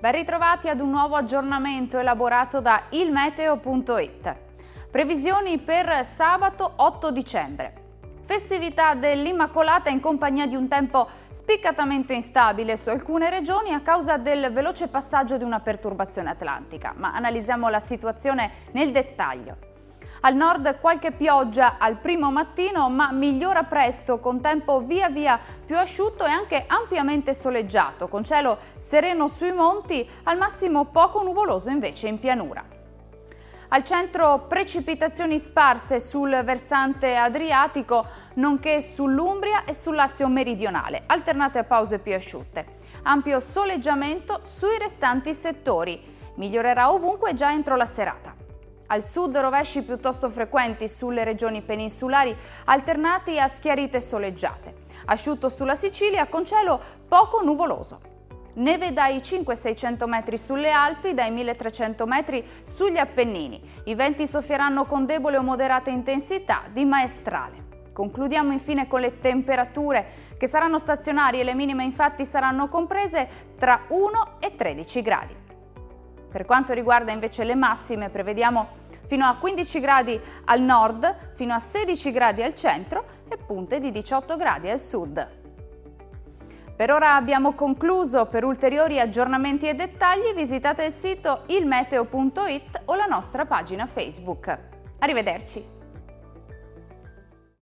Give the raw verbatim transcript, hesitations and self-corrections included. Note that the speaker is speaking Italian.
Ben ritrovati ad un nuovo aggiornamento elaborato da il meteo punto it. Previsioni per sabato otto dicembre. Festività dell'Immacolata in compagnia di un tempo spiccatamente instabile su alcune regioni a causa del veloce passaggio di una perturbazione atlantica. Ma analizziamo la situazione nel dettaglio. Al nord qualche pioggia al primo mattino, ma migliora presto con tempo via via più asciutto e anche ampiamente soleggiato, con cielo sereno sui monti, al massimo poco nuvoloso invece in pianura. Al centro precipitazioni sparse sul versante adriatico, nonché sull'Umbria e sul Lazio meridionale, alternate a pause più asciutte. Ampio soleggiamento sui restanti settori. Migliorerà ovunque già entro la serata. Al sud rovesci piuttosto frequenti sulle regioni peninsulari, alternati a schiarite soleggiate. Asciutto sulla Sicilia con cielo poco nuvoloso. Neve dai cinquecento seicento metri sulle Alpi, dai milletrecento metri sugli Appennini. I venti soffieranno con debole o moderata intensità di maestrale. Concludiamo infine con le temperature che saranno stazionarie, le minime infatti saranno comprese tra uno e tredici gradi. Per quanto riguarda invece le massime, prevediamo fino a quindici gradi al nord, fino a sedici gradi al centro e punte di diciotto gradi al sud. Per ora abbiamo concluso. Per ulteriori aggiornamenti e dettagli visitate il sito il meteo punto it o la nostra pagina Facebook. Arrivederci!